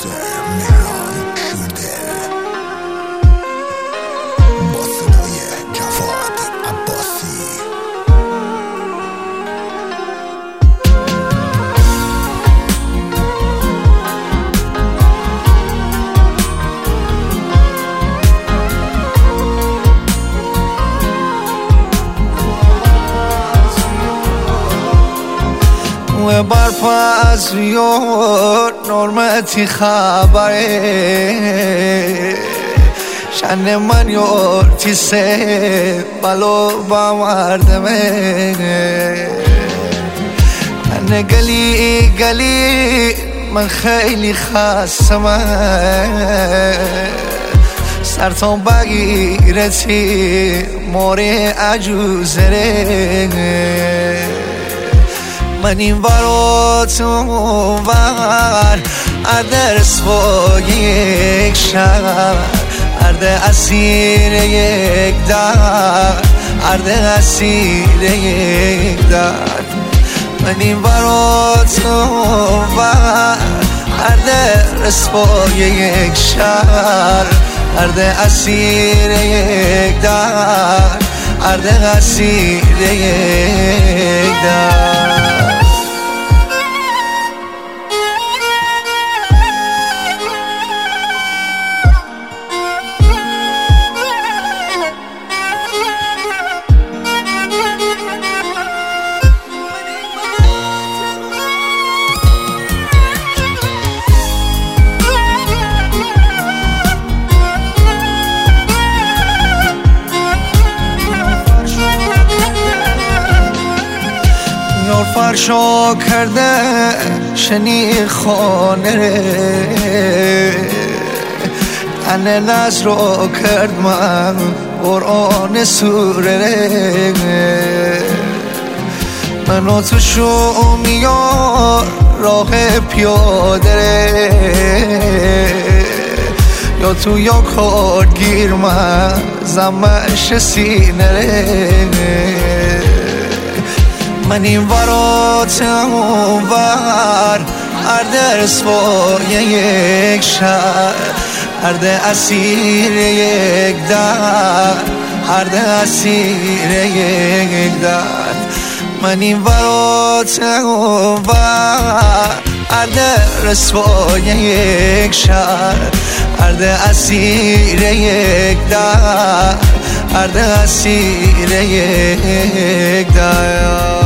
برپس یور نورمتی خبره شن من یور تیسه بلو با مردمه من گلی گلی من خیلی خستمه سرطان بگیرتی موری عجوزره من این ورات اون ور عدرس با یک شهر عرد اسیر یک در عرد اسیر یک در من این ورات اون ور عدرس با یک شهر عرد اسیر یک در عرد اسیر یک در فرشا کرده شنی خانه انه ناز رو کرد من قرآن سوره منو تو شومی راه پیاده یا تو یا کارگیر من زمش سینه من این ورات اون ور عرد رسوای یک شهر عرد اسیر یک در عرد اسیر یک در من این ورات اون ور عرد رسوای یک شهر عرد اسیر یک در عرد اسیر یک در